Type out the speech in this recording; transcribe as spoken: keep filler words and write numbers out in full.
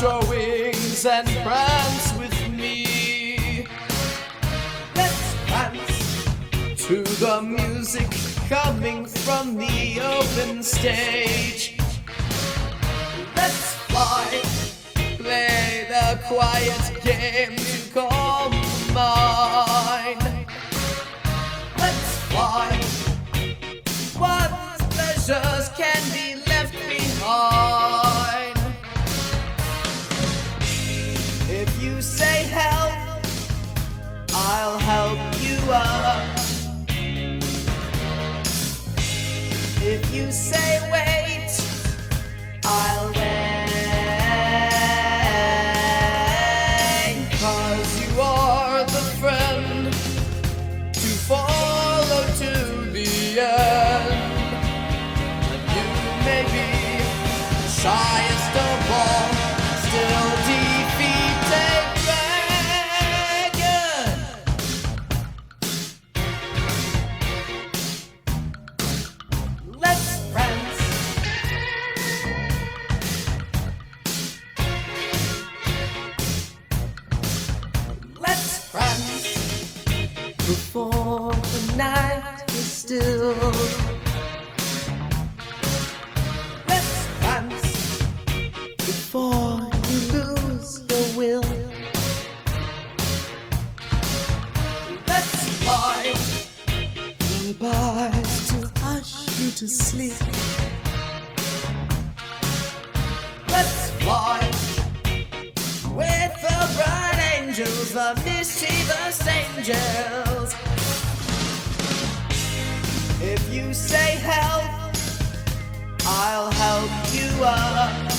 your wings and prance with me. Let's prance to the music coming from the open stage. Let's fly, play the quiet game to call mine. Let's fly, what pleasures can be left behind? If you say help, I'll help you up. If you say wait, I'll wait. 'Cause you are the friend to follow to the end. You may be shyest of all, still defeated dragon. Let's prance. Let's prance before the night is still. Let's prance before you lose the will. Let's fly, lullabies to hush you to sleep. Let's fly with the bright angels, the mischievous angels. If you say help, I'll help you up.